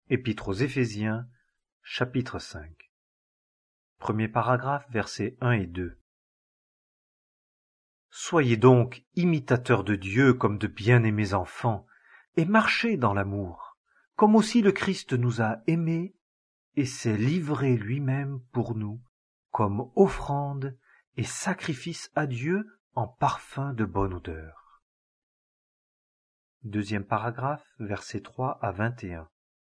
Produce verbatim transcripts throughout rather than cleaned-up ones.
Épître aux Éphésiens, chapitre cinq. Premier paragraphe, versets un et deux. Soyez donc imitateurs de Dieu comme de bien-aimés enfants, et marchez dans l'amour, comme aussi le Christ nous a aimés et s'est livré lui-même pour nous, comme offrande et sacrifice à Dieu en parfum de bonne odeur. Deuxième paragraphe, versets trois à vingt et un.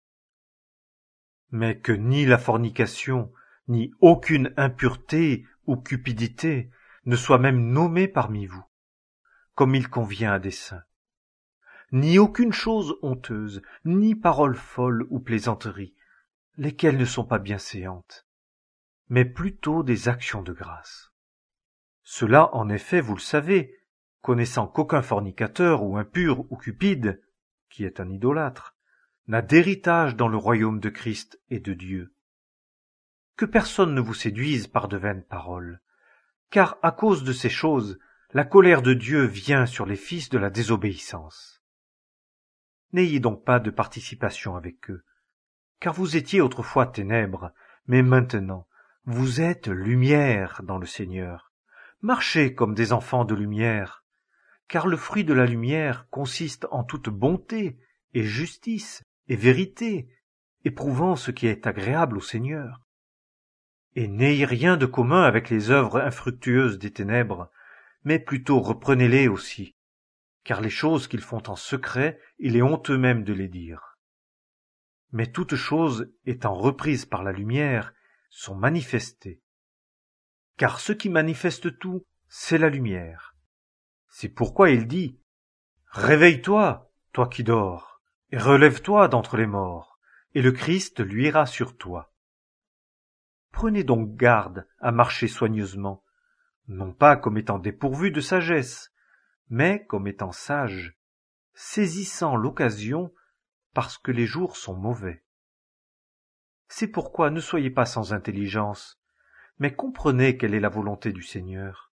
Mais que ni la fornication, ni aucune impureté ou cupidité ne soit même nommée parmi vous, comme il convient à des saints. Ni aucune chose honteuse, ni parole folle ou plaisanterie, lesquelles ne sont pas bienséantes, mais plutôt des actions de grâce. Cela, en effet, vous le savez, connaissant qu'aucun fornicateur ou impur ou cupide, qui est un idolâtre, n'a d'héritage dans le royaume de Christ et de Dieu. Que personne ne vous séduise par de vaines paroles, car à cause de ces choses, la colère de Dieu vient sur les fils de la désobéissance. N'ayez donc pas de participation avec eux, car vous étiez autrefois ténèbres, mais maintenant vous êtes lumière dans le Seigneur. Marchez comme des enfants de lumière, car le fruit de la lumière consiste en toute bonté et justice et vérité, éprouvant ce qui est agréable au Seigneur. Et n'ayez rien de commun avec les œuvres infructueuses des ténèbres, mais plutôt reprenez-les aussi, car les choses qu'ils font en secret, il est honteux même de les dire. Mais toutes choses, étant reprises par la lumière, sont manifestées. Car ce qui manifeste tout, c'est la lumière. C'est pourquoi il dit « Réveille-toi, toi qui dors, et relève-toi d'entre les morts, et le Christ luira sur toi. » Prenez donc garde à marcher soigneusement, non pas comme étant dépourvus de sagesse, mais comme étant sages, saisissant l'occasion parce que les jours sont mauvais. C'est pourquoi ne soyez pas sans intelligence, mais comprenez quelle est la volonté du Seigneur.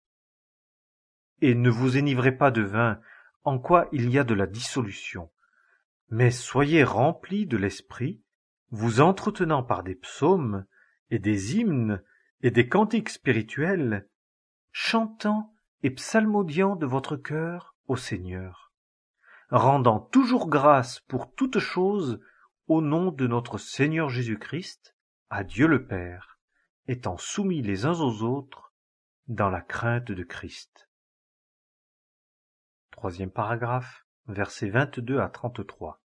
Et ne vous enivrez pas de vin, en quoi il y a de la dissolution, mais soyez remplis de l'esprit, vous entretenant par des psaumes, et des hymnes, et des cantiques spirituels, chantant et psalmodiant de votre cœur au Seigneur, rendant toujours grâce pour toutes choses au nom de notre Seigneur Jésus-Christ, à Dieu le Père, étant soumis les uns aux autres dans la crainte de Christ. Troisième paragraphe, versets vingt-deux à trente-trois.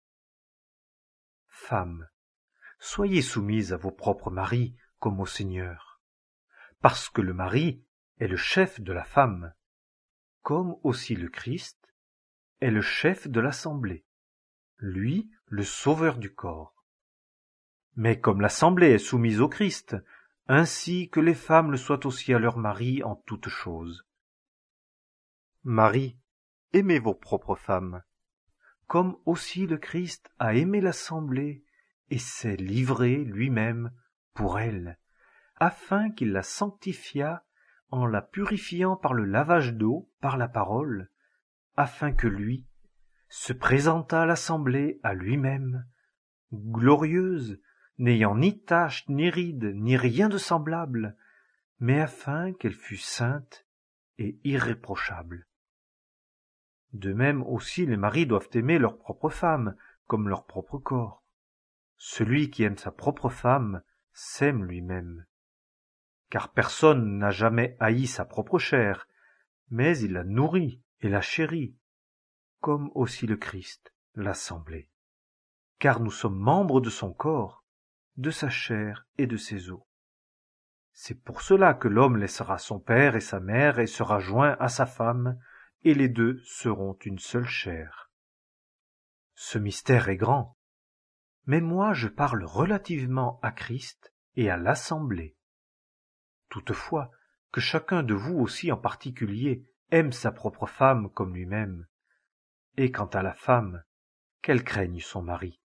Femmes, soyez soumises à vos propres maris comme au Seigneur, parce que le mari est le chef de la femme, comme aussi le Christ est le chef de l'assemblée, lui le sauveur du corps. Mais comme l'assemblée est soumise au Christ, ainsi que les femmes le soient aussi à leur mari en toutes choses. Marie, aimez vos propres femmes, comme aussi le Christ a aimé l'assemblée et s'est livré lui-même pour elle, afin qu'il la sanctifiât en la purifiant par le lavage d'eau, par la parole, afin que lui se présentât l'assemblée à lui-même, glorieuse, n'ayant ni tache, ni ride, ni rien de semblable, mais afin qu'elle fût sainte et irréprochable. De même aussi les maris doivent aimer leur propre femme, comme leur propre corps. Celui qui aime sa propre femme s'aime lui-même. Car personne n'a jamais haï sa propre chair, mais il la nourrit et la chérit, comme aussi le Christ, l'assemblée. Car nous sommes membres de son corps, de sa chair et de ses os. C'est pour cela que l'homme laissera son père et sa mère et sera joint à sa femme, et les deux seront une seule chair. Ce mystère est grand, mais moi je parle relativement à Christ et à l'assemblée. Toutefois, que chacun de vous aussi en particulier aime sa propre femme comme lui-même, et quant à la femme, qu'elle craigne son mari.